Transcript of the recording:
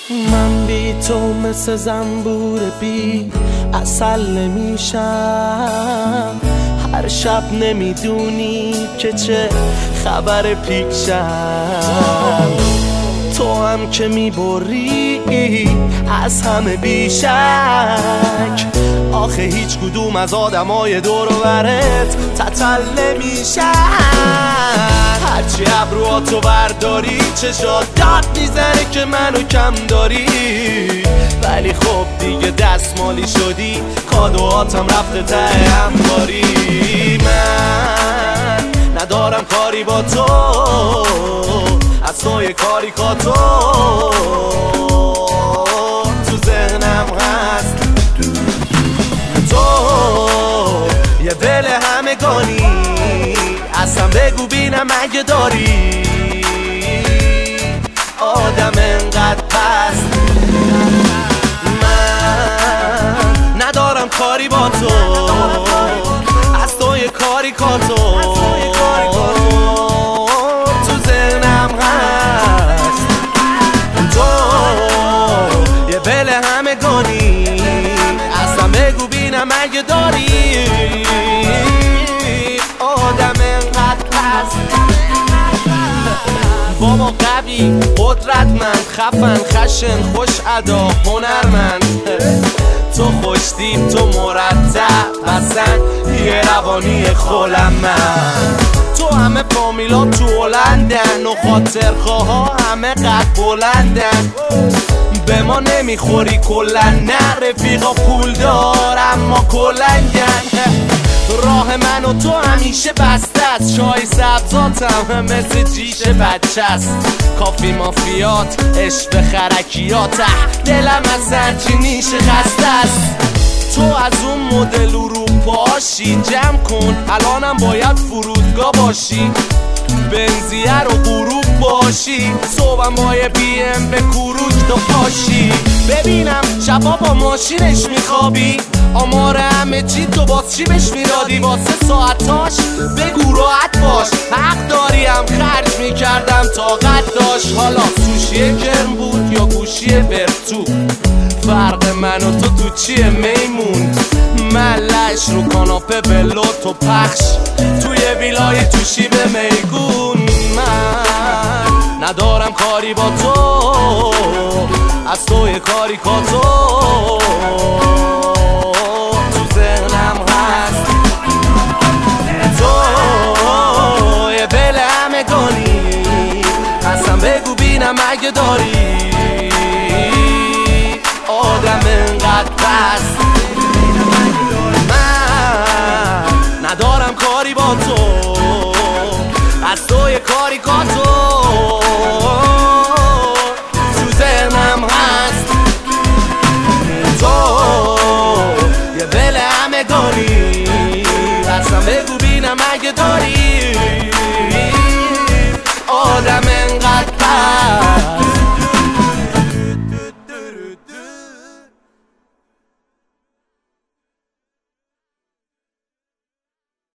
من بی تو مثل زنبور بی عسل نمیشم، هر شب نمیدونی که چه خبر پیشم. تو هم که میبری از همه بیشک، آخه هیچ کدوم از آدمای دور و برت تتل نمیشن. هرچی ابروهاتو برداری چشات داد میزنه که منو کم داری، ولی خب دیگه دستمالی شدی، کادوهاتم رفته ته انباری. من ندارم کاری با تو، از توی کاریکاتو تو ذهنم هست. تو یه دل همگانی، اصلا بگو بینم اگه داری آدم انقدر پست. من ندارم کاری با تو، از توی کاریکاتو تو ذهنم هست. تو یه بل همگانی، اصلا بگو بینم اگه داری آدم انقدر پست. بابا قوی، قدرتمند، خفن، خشن، خوش ادا، هنرمند، تو خوشتیب، تو مرتب، اصلا یه روانی خلمن. تو همه فامیلا تو هلندن و خاطرخواها همه قد بلندن. به ما نمیخوری کلن، نه رفیقا پول دار اما کلنگن. راه من و تو همیشه بسته است، چای سبزاتم مثل جیش بچه است. کافی مافیات، عشق خرکیات، دلم از سرچینیش خسته است. تو از اون مدل اروپاشی، جمع کن الانم باید فرودگاه باشی، بنزیه رو غروب باشی، صبحم با یه بی ام به کوروش تو پاشی. ببینم شبا با ماشینش میخوابی، آمار همه چی تو باز چی بهش میدادی واسه ساعتاش؟ بگو راحت باش، حق داریم خرج میکردم طاقت داشت. حالا سوشی گرم بود یا گوشی برتو، فرق من و تو چیه میمون؟ من لش رو کاناپه بلو تو پخش، توی ویلای توشی به میگون. من ندارم کاری با تو، از توی کاریکاتو تو ذهنم هست. تو یه بل همگانی، اصلا بگو بینم اگه داری آدم انقدر پست. من ندارم کاری با تو، از توی کاریکاتو